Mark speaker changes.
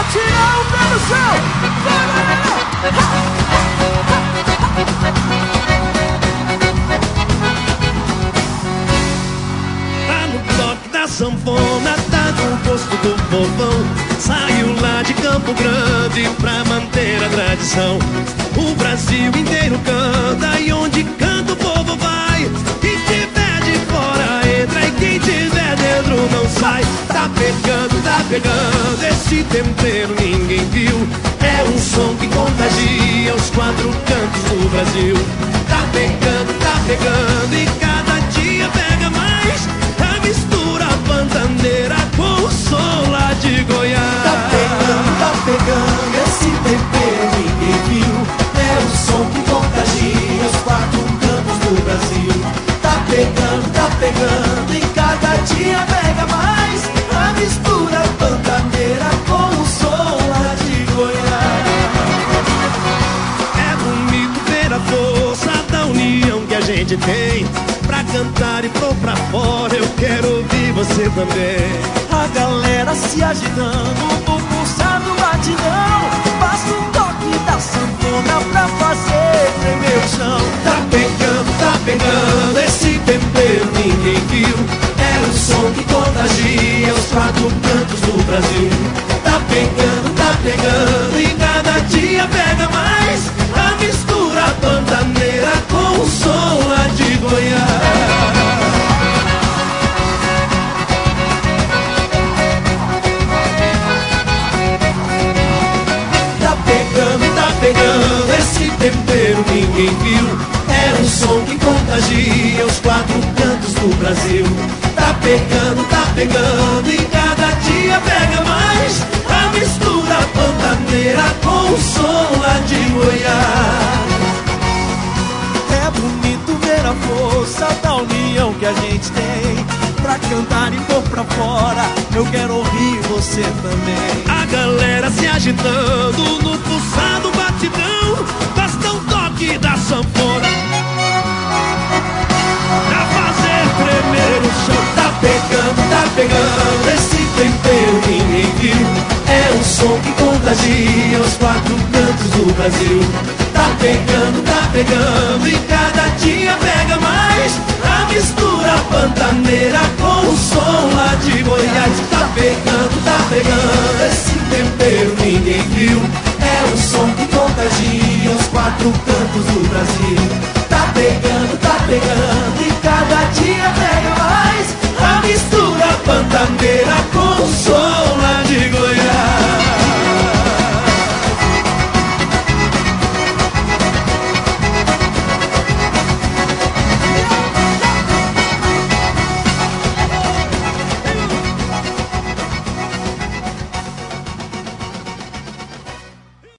Speaker 1: tirar o pé do chão. Vai, galera!
Speaker 2: Tá no toque da sanfona, tá no gosto do povão. Saiu lá de Campo Grande pra manter a tradição. O Brasil inteiro canta e onde canta o povo vai. Quem tiver de fora entra e quem tiver dentro não sai. Tá pegando, esse tempero ninguém viu. É um som que contagia os quatro cantos do Brasil. Tá pegando e cada dia pega mais. A mistura pantaneira com o som lá de Goiás.
Speaker 3: Tá pegando, esse tempero ninguém viu. É o som que contagia os quatro cantos do Brasil. Tá pegando, e cada dia pega mais. A mistura pantaneira com o som lá de Goiás.
Speaker 2: É bonito ver a força da união que a gente tem. Pra cantar e pôr pra fora, eu quero ouvir você também.
Speaker 3: A galera se agitando, o pulsar do batidão. Basta um toque da sanfona pra fazer tremer o chão.
Speaker 2: Tá pegando, esse tempero ninguém viu. É o som que contagia os quatro cantos do Brasil. Tá pegando, e cada dia pega mais. A mistura pantaneira com o som lá de Goiás. Tá pegando, esse tempero ninguém viu. É um som que contagia os quatro cantos do Brasil. Tá pegando, e cada dia pega mais. A mistura pantaneira com o som lá de Goiás.
Speaker 3: É bonito ver a força da união que a gente tem. Pra cantar e pôr pra fora, eu quero ouvir você também.
Speaker 2: A galera se agitando no pulsar do batidão. Basta um toque da sanfona pra fazer tremer o chão. Tá pegando, esse tempero ninguém viu. É um som que contagia os quatro cantos do Brasil. Tá pegando, e cada dia pega mais. A mistura pantaneira com o som lá de Goiás. Tá pegando, esse tempero ninguém viu. É um som que contagia os quatro cantos do Brasil. Tá pegando,